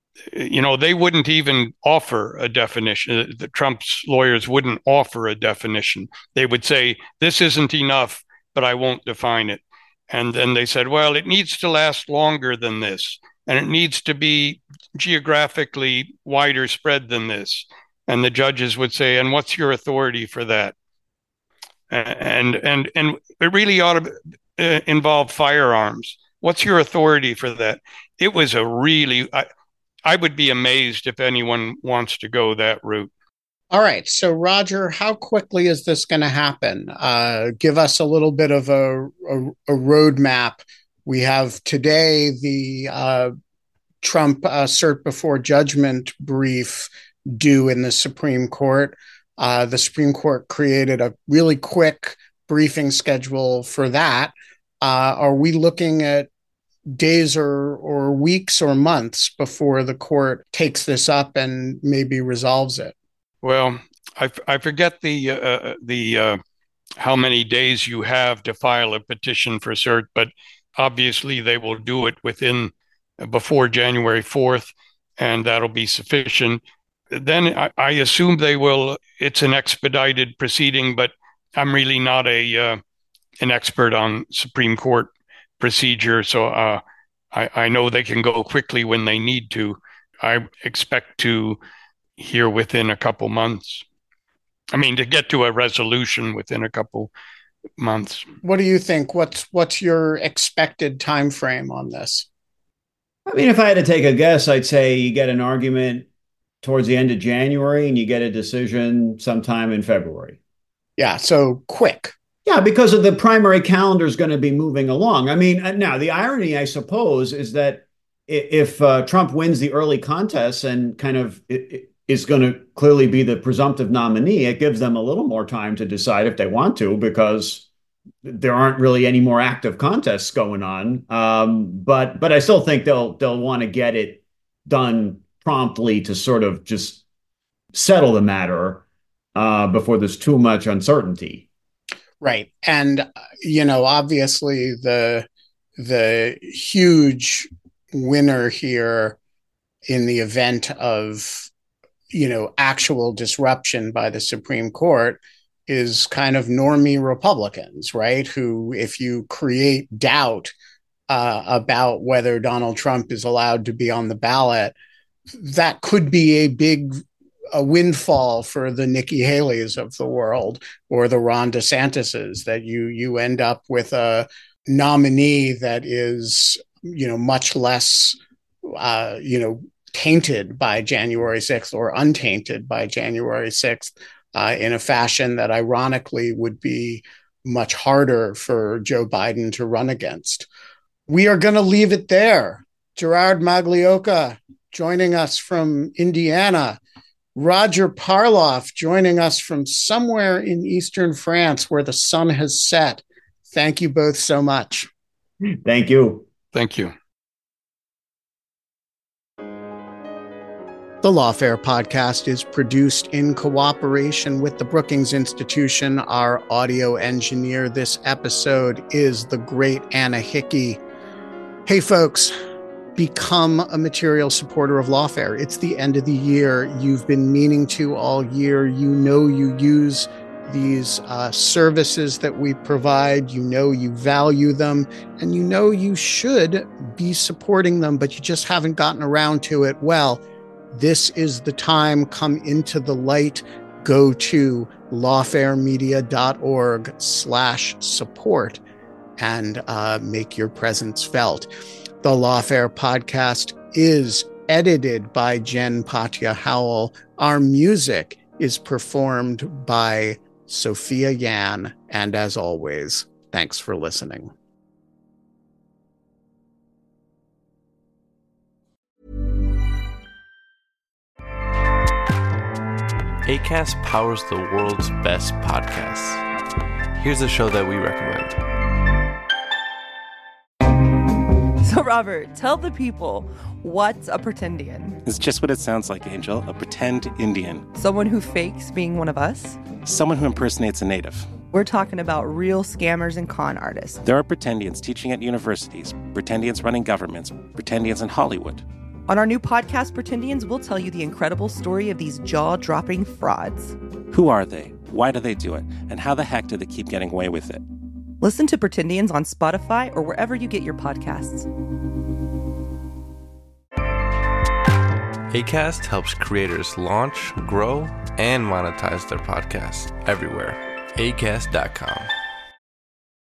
Speaker 4: you know, they wouldn't even offer a definition. The Trump's lawyers wouldn't offer a definition. They would say, this isn't enough, but I won't define it. And then they said, well, it needs to last longer than this, and it needs to be geographically wider spread than this. And the judges would say, and what's your authority for that? And and and it really ought to involve firearms. What's your authority for that? It was a really, I, I would be amazed if anyone wants to go that route.
Speaker 1: All right. So, Roger, how quickly is this going to happen? Uh, give us a little bit of a, a, a roadmap. We have today the uh, Trump uh, cert before judgment brief due in the Supreme Court. Uh, the Supreme Court created a really quick briefing schedule for that. Uh, are we looking at days or, or weeks or months before the court takes this up and maybe resolves it?
Speaker 4: Well, I, I forget the uh, the uh, how many days you have to file a petition for cert, but obviously they will do it within uh, before January fourth, and that'll be sufficient. Then I, I assume they will. It's an expedited proceeding, but I'm really not a uh, an expert on Supreme Court procedure, so uh, I, I know they can go quickly when they need to. I expect to. here within a couple months. I mean, to get to a resolution within a couple months.
Speaker 1: What do you think? What's what's your expected time frame on this?
Speaker 3: I mean, if I had to take a guess, I'd say you get an argument towards the end of January and you get a decision sometime in February.
Speaker 1: Yeah, so quick.
Speaker 3: Yeah, because of the primary calendar is going to be moving along. I mean, now the irony, I suppose, is that if uh, Trump wins the early contests and kind of is going to clearly be the presumptive nominee, it gives them a little more time to decide if they want to, because there aren't really any more active contests going on. Um, but but I still think they'll they'll want to get it done promptly to sort of just settle the matter uh, before there's too much uncertainty.
Speaker 1: Right. And, you know, obviously the the huge winner here in the event of, you know, actual disruption by the Supreme Court is kind of normie Republicans, right? Who, if you create doubt uh, about whether Donald Trump is allowed to be on the ballot, that could be a big a windfall for the Nikki Haley's of the world or the Ron DeSantis's, that you you end up with a nominee that is, you know, much less, uh, you know, tainted by January sixth or untainted by January sixth uh, in a fashion that ironically would be much harder for Joe Biden to run against. We are going to leave it there. Gerard Maglioka joining us from Indiana. Roger Parloff joining us from somewhere in eastern France where the sun has set. Thank you both so much.
Speaker 3: Thank you.
Speaker 4: Thank you.
Speaker 1: The Lawfare podcast is produced in cooperation with the Brookings Institution. Our audio engineer this episode is the great Anna Hickey. Hey, folks. Become a material supporter of Lawfare. It's the end of the year. You've been meaning to all year. You know you use these uh, services that we provide. You know you value them, and you know you should be supporting them, but you just haven't gotten around to it. Well, this is the time. Come into the light. Go to lawfaremedia.org slash support and uh, make your presence felt. The Lawfare podcast is edited by Jen Patja Howell. Our music is performed by Sophia Yan. And as always, thanks for listening.
Speaker 7: Acast powers the world's best podcasts. Here's a show that we recommend.
Speaker 8: So, Robert, tell the people, what's a pretendian?
Speaker 9: It's just what it sounds like, Angel. A pretend Indian.
Speaker 8: Someone who fakes being one of us?
Speaker 9: Someone who impersonates a native.
Speaker 8: We're talking about real scammers and con artists.
Speaker 9: There are pretendians teaching at universities, pretendians running governments, pretendians in Hollywood.
Speaker 8: On our new podcast, Pretendians, we'll tell you the incredible story of these jaw-dropping frauds.
Speaker 9: Who are they? Why do they do it? And how the heck do they keep getting away with it?
Speaker 8: Listen to Pretendians on Spotify or wherever you get your podcasts.
Speaker 7: Acast helps creators launch, grow, and monetize their podcasts everywhere. Acast dot com.